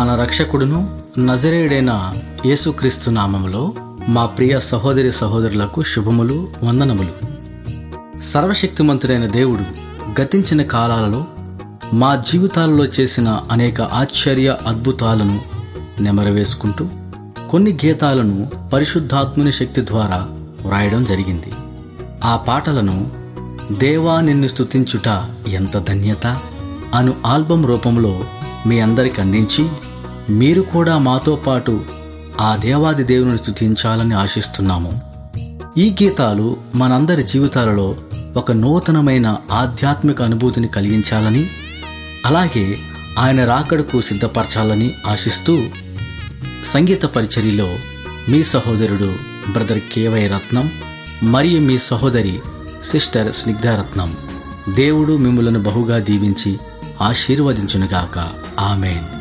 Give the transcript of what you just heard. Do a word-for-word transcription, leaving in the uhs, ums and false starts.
మన రక్షకుడును నజరేయుడైన యేసుక్రీస్తు నామములో మా ప్రియ సహోదరి సహోదరులకు శుభములు, వందనములు. సర్వశక్తిమంతుడైన దేవుడు గతించిన కాలాలలో మా జీవితాలలో చేసిన అనేక ఆశ్చర్య అద్భుతాలను నెమరవేసుకుంటూ కొన్ని గీతాలను పరిశుద్ధాత్ముని శక్తి ద్వారా వ్రాయడం జరిగింది. ఆ పాటలను దేవా నిన్ను స్తుతించుట ఎంత ధన్యత అను ఆల్బమ్ రూపంలో మీ అందరికి అందించి, మీరు కూడా మాతో పాటు ఆ దేవాది దేవుని స్తుతించాలని ఆశిస్తున్నాము. ఈ గీతాలు మనందరి జీవితాలలో ఒక నూతనమైన ఆధ్యాత్మిక అనుభూతిని కలిగించాలని, అలాగే ఆయన రాకడకు సిద్ధపరచాలని ఆశిస్తూ సంగీత పరిచర్యలో మీ సహోదరుడు బ్రదర్ కేవై రత్నం మరియు మీ సహోదరి సిస్టర్ స్నిగ్ధారత్నం. దేవుడు మిమ్ములను బహుగా దీవించి ఆశీర్వదించునుగాక. ఆమేన్.